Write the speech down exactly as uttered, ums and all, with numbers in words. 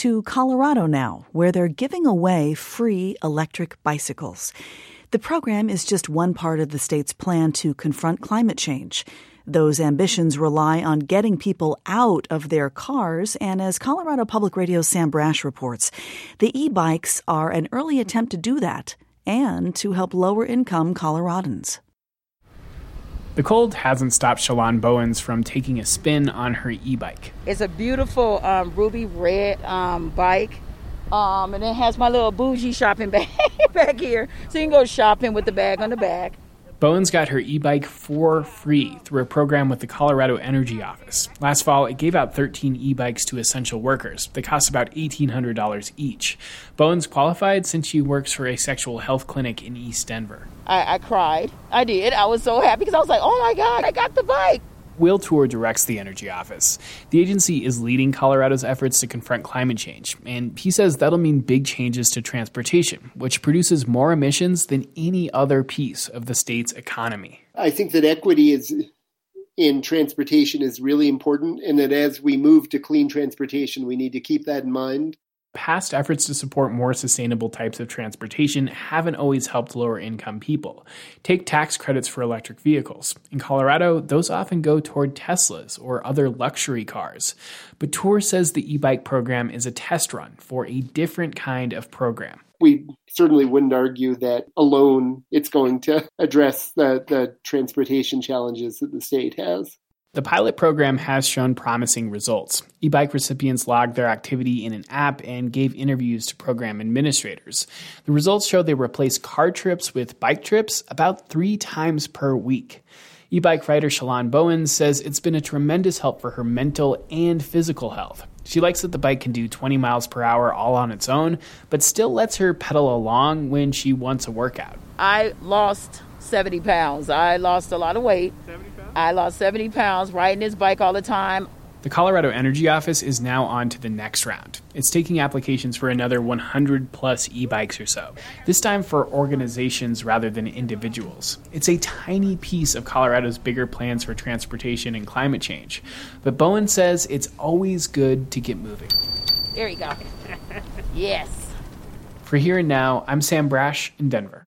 to Colorado now, where they're giving away free electric bicycles. The program is just one part of the state's plan to confront climate change. Those ambitions rely on getting people out of their cars, and as Colorado Public Radio's Sam Brash reports, the e-bikes are an early attempt to do that and to help lower-income Coloradans. The cold hasn't stopped Shalon Bowens from taking a spin on her e-bike. It's a beautiful um, ruby red um, bike, um, and it has my little bougie shopping bag back here, so you can go shopping with the bag on the back. Bowens got her e-bike for free through a program with the Colorado Energy Office. Last fall, it gave out thirteen e-bikes to essential workers. They cost about eighteen hundred dollars each. Bowens qualified since she works for a sexual health clinic in East Denver. I, I cried. I did. I was so happy because I was like, oh my God, I got the bike. Will Tour directs the Energy Office. The agency is leading Colorado's efforts to confront climate change, and he says that'll mean big changes to transportation, which produces more emissions than any other piece of the state's economy. I think that equity is in transportation is really important, and that as we move to clean transportation, we need to keep that in mind. Past efforts to support more sustainable types of transportation haven't always helped lower-income people. Take tax credits for electric vehicles. In Colorado, those often go toward Teslas or other luxury cars. But Tour says the e-bike program is a test run for a different kind of program. We certainly wouldn't argue that alone it's going to address the, the transportation challenges that the state has. The pilot program has shown promising results. E-bike recipients logged their activity in an app and gave interviews to program administrators. The results show they replace car trips with bike trips about three times per week. E-bike rider Shalon Bowens says it's been a tremendous help for her mental and physical health. She likes that the bike can do twenty miles per hour all on its own, but still lets her pedal along when she wants a workout. I lost seventy pounds. I lost a lot of weight. seventy pounds? I lost seventy pounds riding this bike all the time. The Colorado Energy Office is now on to the next round. It's taking applications for another one hundred plus e-bikes or so, this time for organizations rather than individuals. It's a tiny piece of Colorado's bigger plans for transportation and climate change. But Bowen says it's always good to get moving. There you go. Yes. For Here and Now, I'm Sam Brash in Denver.